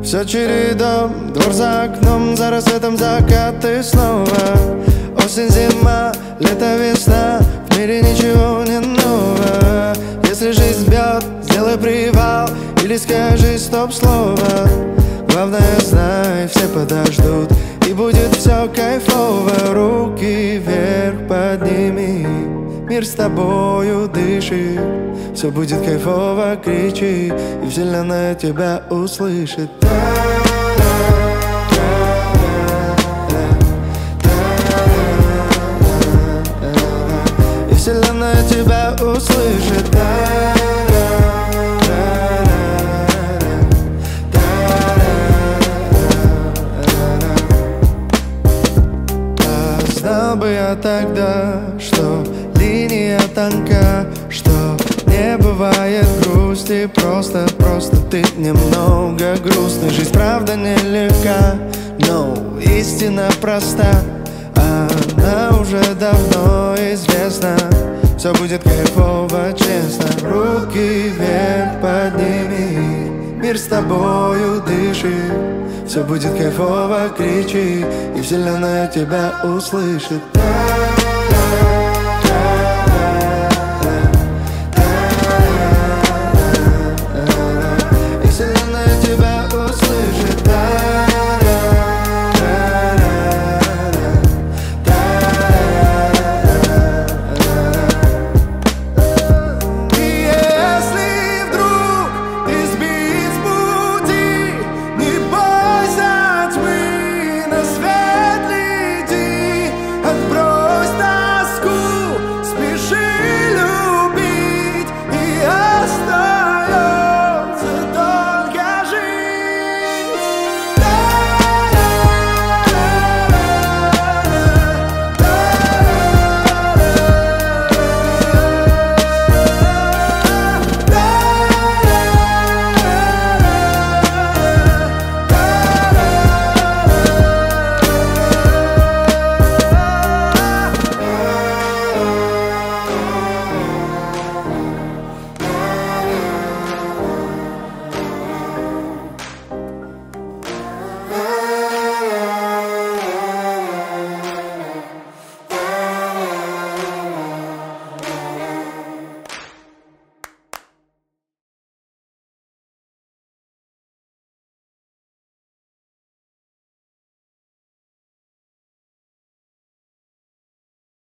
Все чередом, двор за окном, за рассветом закаты снова. Осень, зима, лето, весна, в мире ничего не нового. Если жизнь бьет, сделай привал или скажи стоп-слово. Главное, знай, все подождут, и будет все кайфово. Руки вверх подними, мир с тобою дышит. Все будет кайфово, кричи, и вселенная тебя услышит. И вселенная тебя услышит. Знал бы я тогда, что линия тонка, что не бывает грусти, просто ты немного грустный. Жизнь правда нелегка, но истина проста. Она уже давно известна. Все будет кайфово, честно. Руки вверх подними, мир с тобою дышит. Все будет кайфово, кричи, и вселенная тебя услышит.